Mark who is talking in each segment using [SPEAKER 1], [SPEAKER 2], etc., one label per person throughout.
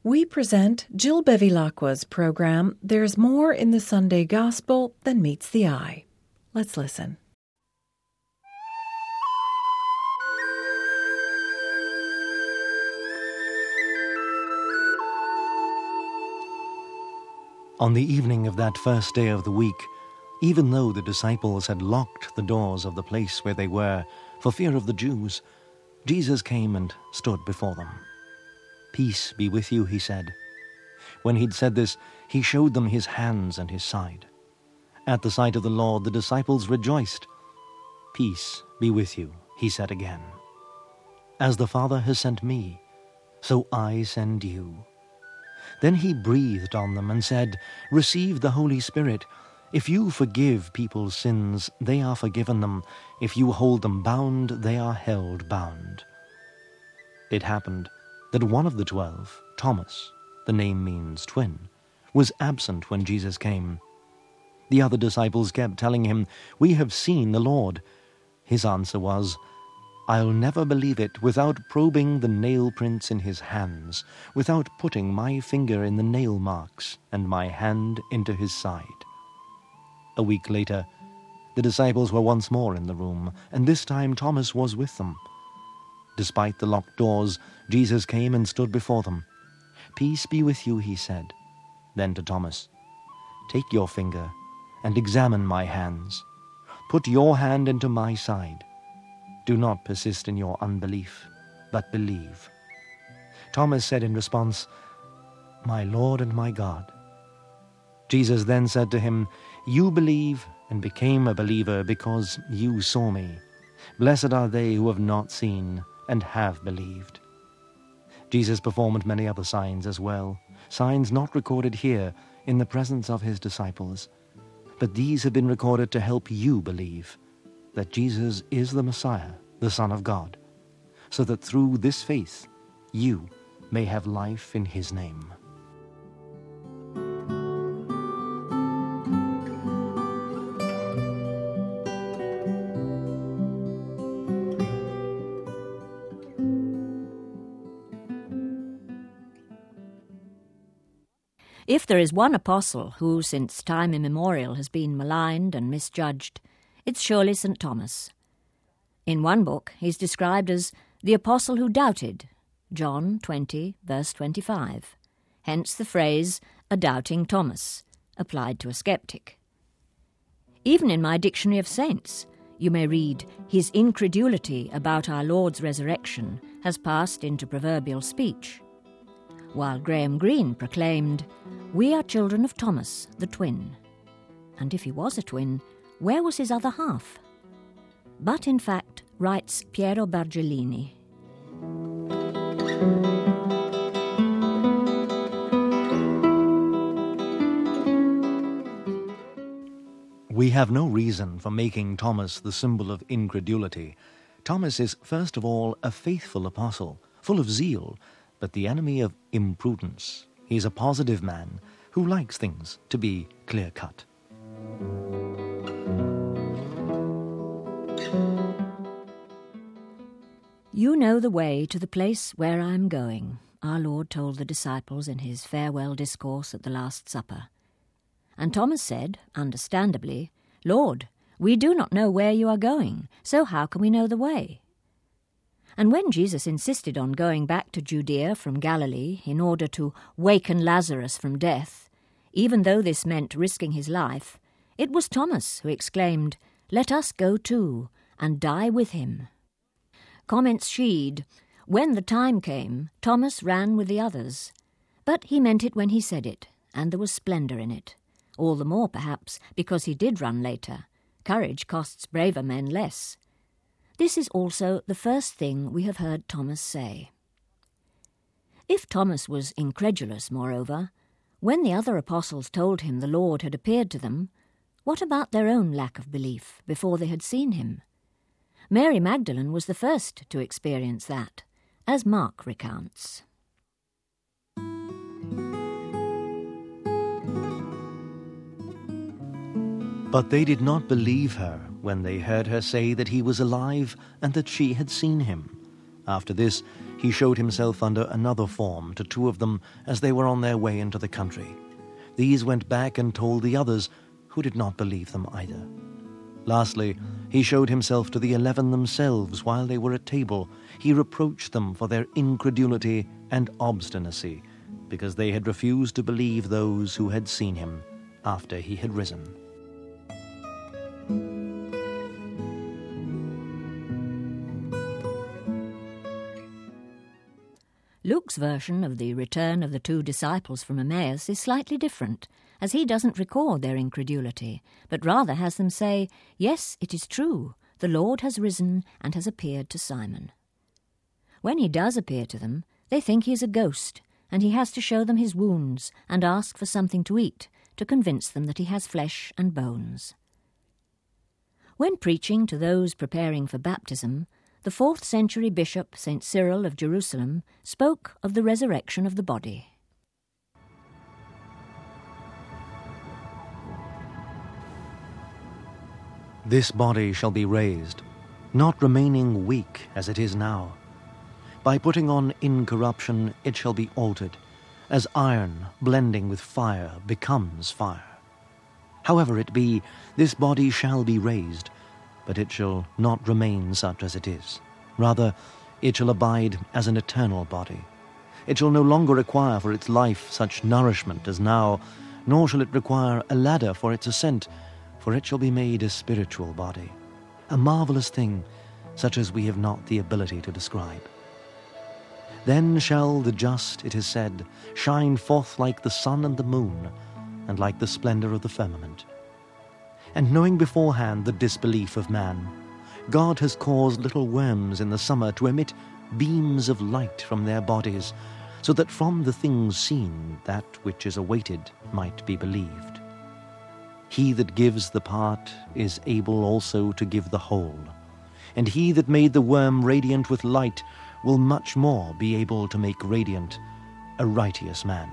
[SPEAKER 1] We present Jill Bevilacqua's program, There's More in the Sunday Gospel Than Meets the Eye. Let's listen.
[SPEAKER 2] On the evening of that first day of the week, even though the disciples had locked the doors of the place where they were for fear of the Jews, Jesus came and stood before them. "Peace be with you," he said. When he'd said this, he showed them his hands and his side. At the sight of the Lord, the disciples rejoiced. "Peace be with you," he said again. "As the Father has sent me, so I send you." Then he breathed on them and said, "Receive the Holy Spirit. If you forgive people's sins, they are forgiven them. If you hold them bound, they are held bound." It happened that one of the 12, Thomas, the name means twin, was absent when Jesus came. The other disciples kept telling him, "We have seen the Lord." His answer was, "I'll never believe it without probing the nail prints in his hands, without putting my finger in the nail marks and my hand into his side." A week later, the disciples were once more in the room, and this time Thomas was with them. Despite the locked doors, Jesus came and stood before them. "Peace be with you," he said. Then to Thomas, "Take your finger and examine my hands. Put your hand into my side. Do not persist in your unbelief, but believe." Thomas said in response, "My Lord and my God." Jesus then said to him, "You believe and became a believer because you saw me. Blessed are they who have not seen and have believed." Jesus performed many other signs as well, signs not recorded here in the presence of his disciples. But these have been recorded to help you believe that Jesus is the Messiah, the Son of God, so that through this faith you may have life in his name.
[SPEAKER 3] If there is one apostle who, since time immemorial, has been maligned and misjudged, it's surely St. Thomas. In one book, he's described as the apostle who doubted, John 20, verse 25. Hence the phrase, a doubting Thomas, applied to a skeptic. Even in my Dictionary of Saints, you may read, his incredulity about our Lord's resurrection has passed into proverbial speech, while Graham Greene proclaimed, "We are children of Thomas, the twin." And if he was a twin, where was his other half? But in fact, writes Piero Bargellini,
[SPEAKER 2] We have no reason for making Thomas the symbol of incredulity. Thomas is first of all a faithful apostle, full of zeal, but the enemy of imprudence. He's a positive man who likes things to be clear-cut.
[SPEAKER 3] "You know the way to the place where I am going," our Lord told the disciples in his farewell discourse at the Last Supper. And Thomas said, understandably, "Lord, we do not know where you are going, so how can we know the way?" And when Jesus insisted on going back to Judea from Galilee in order to waken Lazarus from death, even though this meant risking his life, it was Thomas who exclaimed, "Let us go too, and die with him." Comments Sheed, when the time came, Thomas ran with the others, but he meant it when he said it, and there was splendour in it, all the more perhaps because he did run later. Courage costs braver men less. This is also the first thing we have heard Thomas say. If Thomas was incredulous, moreover, when the other apostles told him the Lord had appeared to them, what about their own lack of belief before they had seen him? Mary Magdalene was the first to experience that, as Mark recounts.
[SPEAKER 2] But they did not believe her when they heard her say that he was alive and that she had seen him. After this, he showed himself under another form to two of them as they were on their way into the country. These went back and told the others, who did not believe them either. Lastly, he showed himself to the 11 themselves while they were at table. He reproached them for their incredulity and obstinacy, because they had refused to believe those who had seen him after he had risen.
[SPEAKER 3] Luke's version of the return of the two disciples from Emmaus is slightly different, as he doesn't record their incredulity, but rather has them say, "Yes, it is true, the Lord has risen and has appeared to Simon." When he does appear to them, they think he is a ghost, and he has to show them his wounds and ask for something to eat to convince them that he has flesh and bones. When preaching to those preparing for baptism, the 4th century bishop St. Cyril of Jerusalem spoke of the resurrection of the body.
[SPEAKER 2] This body shall be raised, not remaining weak as it is now. By putting on incorruption it shall be altered, as iron blending with fire becomes fire. However it be, this body shall be raised, but it shall not remain such as it is. Rather, it shall abide as an eternal body. It shall no longer require for its life such nourishment as now, nor shall it require a ladder for its ascent, for it shall be made a spiritual body, a marvelous thing, such as we have not the ability to describe. Then shall the just, it is said, shine forth like the sun and the moon, and like the splendor of the firmament. And knowing beforehand the disbelief of man, God has caused little worms in the summer to emit beams of light from their bodies, so that from the things seen that which is awaited might be believed. He that gives the part is able also to give the whole, and he that made the worm radiant with light will much more be able to make radiant a righteous man.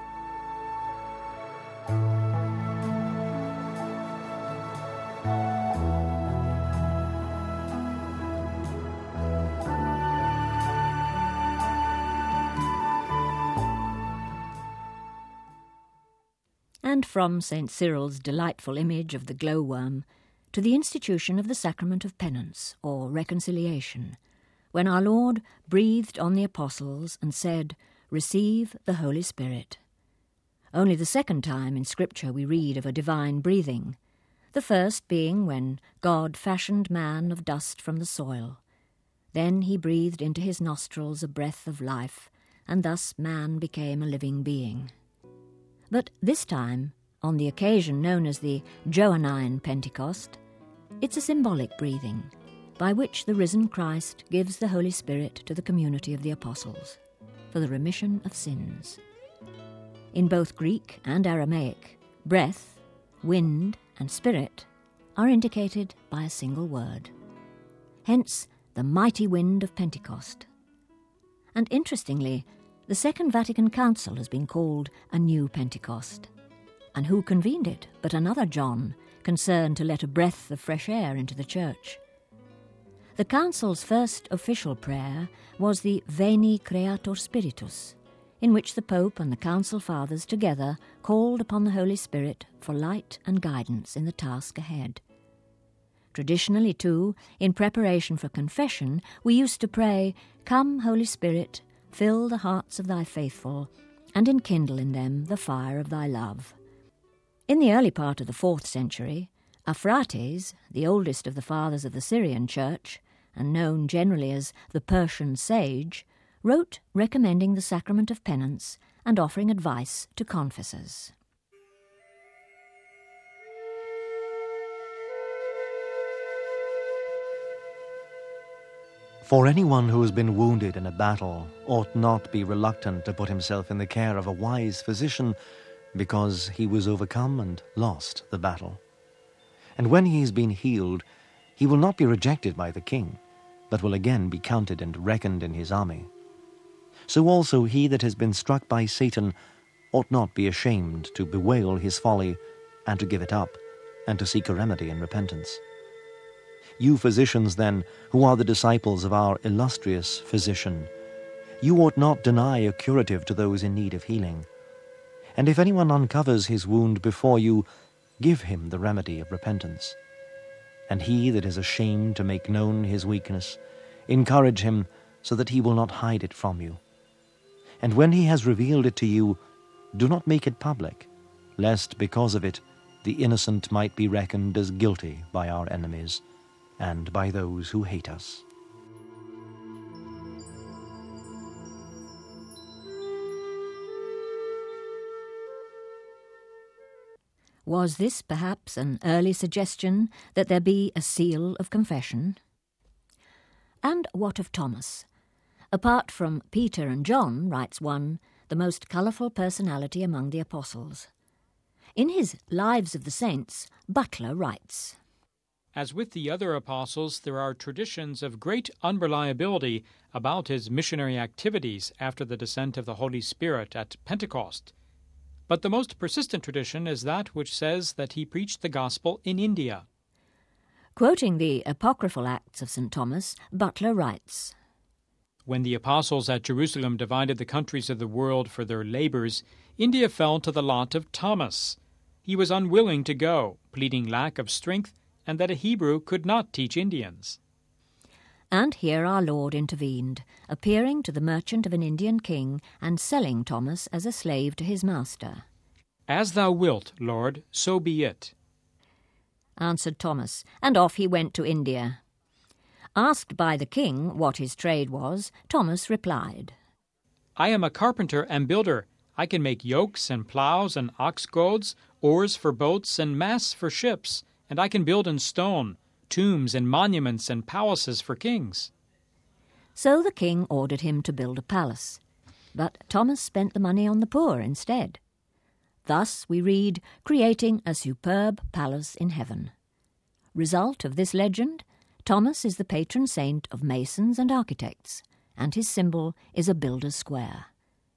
[SPEAKER 3] And from St. Cyril's delightful image of the glowworm to the institution of the sacrament of penance, or reconciliation, when our Lord breathed on the apostles and said, "Receive the Holy Spirit." Only the second time in Scripture we read of a divine breathing, the first being when God fashioned man of dust from the soil. Then he breathed into his nostrils a breath of life, and thus man became a living being. But this time, on the occasion known as the Johannine Pentecost, it's a symbolic breathing, by which the risen Christ gives the Holy Spirit to the community of the apostles, for the remission of sins. In both Greek and Aramaic, breath, wind, and spirit are indicated by a single word. Hence, the mighty wind of Pentecost. And interestingly, the Second Vatican Council has been called a new Pentecost. And who convened it but another John, concerned to let a breath of fresh air into the Church? The Council's first official prayer was the Veni Creator Spiritus, in which the Pope and the Council Fathers together called upon the Holy Spirit for light and guidance in the task ahead. Traditionally, too, in preparation for confession, we used to pray, "Come, Holy Spirit, fill the hearts of thy faithful, and enkindle in them the fire of thy love." In the early part of the 4th century, Aphraates, the oldest of the fathers of the Syrian Church, and known generally as the Persian sage, wrote recommending the sacrament of penance and offering advice to confessors.
[SPEAKER 2] For anyone who has been wounded in a battle ought not be reluctant to put himself in the care of a wise physician, because he was overcome and lost the battle. And when he has been healed, he will not be rejected by the king, but will again be counted and reckoned in his army. So also he that has been struck by Satan ought not be ashamed to bewail his folly, and to give it up, and to seek a remedy in repentance. You physicians, then, who are the disciples of our illustrious physician, you ought not deny a curative to those in need of healing. And if anyone uncovers his wound before you, give him the remedy of repentance. And he that is ashamed to make known his weakness, encourage him so that he will not hide it from you. And when he has revealed it to you, do not make it public, lest because of it the innocent might be reckoned as guilty by our enemies and by those who hate us.
[SPEAKER 3] Was this perhaps an early suggestion that there be a seal of confession? And what of Thomas? Apart from Peter and John, writes one, the most colourful personality among the apostles. In his Lives of the Saints, Butler writes,
[SPEAKER 4] As with the other apostles, there are traditions of great unreliability about his missionary activities after the descent of the Holy Spirit at Pentecost. But the most persistent tradition is that which says that he preached the gospel in India.
[SPEAKER 3] Quoting the apocryphal Acts of St. Thomas, Butler writes,
[SPEAKER 4] When the apostles at Jerusalem divided the countries of the world for their labours, India fell to the lot of Thomas. He was unwilling to go, pleading lack of strength and that a Hebrew could not teach Indians.
[SPEAKER 3] And here our Lord intervened, appearing to the merchant of an Indian king and selling Thomas as a slave to his master.
[SPEAKER 4] As thou wilt, Lord, so be it,
[SPEAKER 3] answered Thomas, and off he went to India. Asked by the king what his trade was, Thomas replied,
[SPEAKER 4] I am a carpenter and builder. I can make yokes and ploughs and ox goads, oars for boats and masts for ships, and I can build in stone tombs and monuments and palaces for kings.
[SPEAKER 3] So the king ordered him to build a palace, but Thomas spent the money on the poor instead. Thus, we read, creating a superb palace in heaven. Result of this legend, Thomas is the patron saint of masons and architects, and his symbol is a builder's square.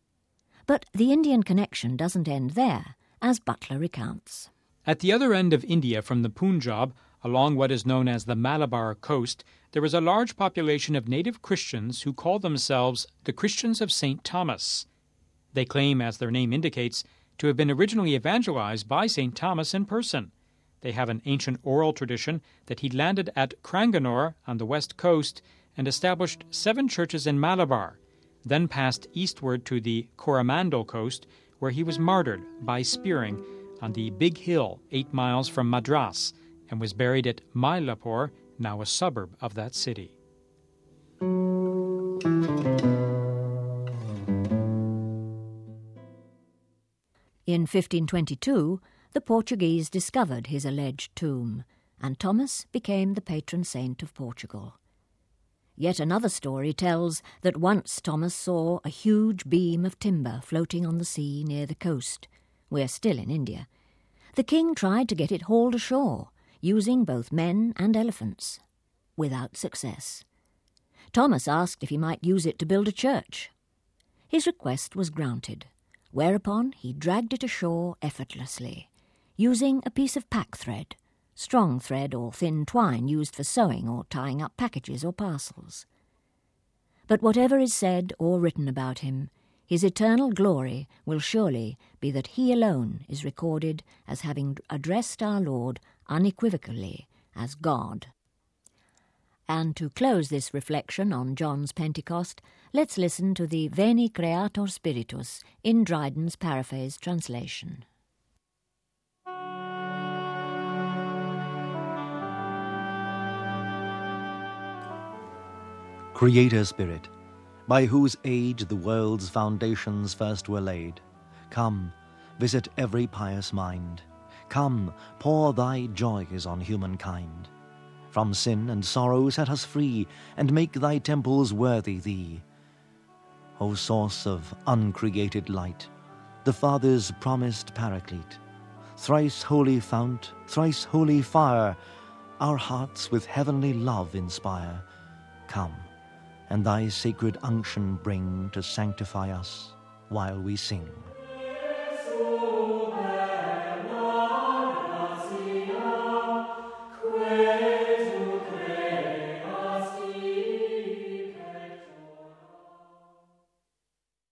[SPEAKER 3] But the Indian connection doesn't end there, as Butler recounts.
[SPEAKER 4] At the other end of India from the Punjab, along what is known as the Malabar coast, there is a large population of native Christians who call themselves the Christians of St. Thomas. They claim, as their name indicates, to have been originally evangelized by St. Thomas in person. They have an ancient oral tradition that he landed at Cranganore on the west coast and established 7 churches in Malabar, then passed eastward to the Coromandel coast, where he was martyred by spearing on the Big Hill 8 miles from Madras, and was buried at Mylapore, now a suburb of that city.
[SPEAKER 3] In 1522, the Portuguese discovered his alleged tomb, and Thomas became the patron saint of Portugal. Yet another story tells that once Thomas saw a huge beam of timber floating on the sea near the coast. We're still in India. The king tried to get it hauled ashore, using both men and elephants, without success. Thomas asked if he might use it to build a church. His request was granted, whereupon he dragged it ashore effortlessly, using a piece of pack thread, strong thread or thin twine used for sewing or tying up packages or parcels. But whatever is said or written about him, his eternal glory will surely be that he alone is recorded as having addressed our Lord unequivocally as God. And to close this reflection on John's Pentecost, let's listen to the Veni Creator Spiritus in Dryden's paraphrased translation.
[SPEAKER 2] Creator Spirit, by whose aid the world's foundations first were laid, come, visit every pious mind. Come, pour thy joys on humankind. From sin and sorrow set us free, and make thy temples worthy thee. O source of uncreated light, the Father's promised paraclete, thrice holy fount, thrice holy fire, our hearts with heavenly love inspire. Come, and thy sacred unction bring to sanctify us while we sing.